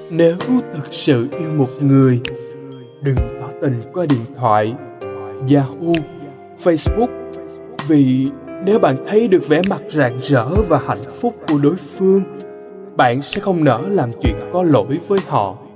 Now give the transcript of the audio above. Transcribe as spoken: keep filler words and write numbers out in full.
Nếu thực sự yêu một người, đừng tỏ tình qua điện thoại, Yahoo, Facebook, vì nếu bạn thấy được vẻ mặt rạng rỡ và hạnh phúc của đối phương, bạn sẽ không nỡ làm chuyện có lỗi với họ.